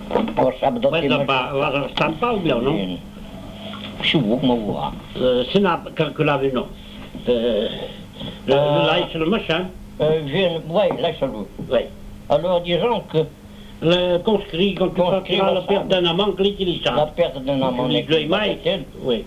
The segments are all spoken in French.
Você sabe do que Vas a Stampa ou bien, non? Se vous me voir. Se n'a calculé, non. Le light, le machin. Oui, là, c'est lui. Oui. Alors, disons que Le conscrit, quand tu Conscrit, partiras la ça. perte d'un amant, l'utilise la ça. perte d'un amant Le mail, oui.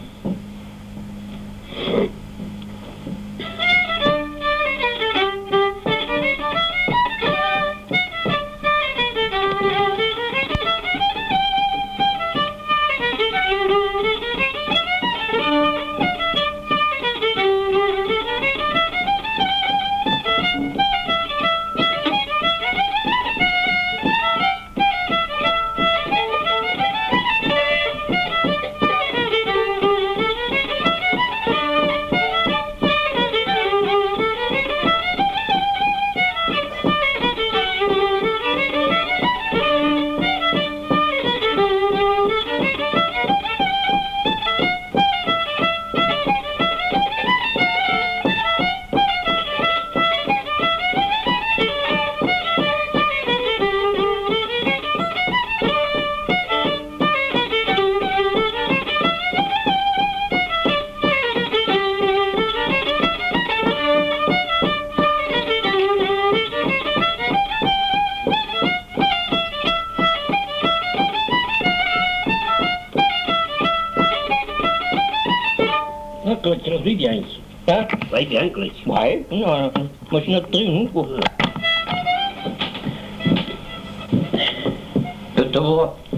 Clăci, răzui de aici. Da? Vai de ani, clăci. Mai, nu, mașină 3, nu cu. Eu te văd.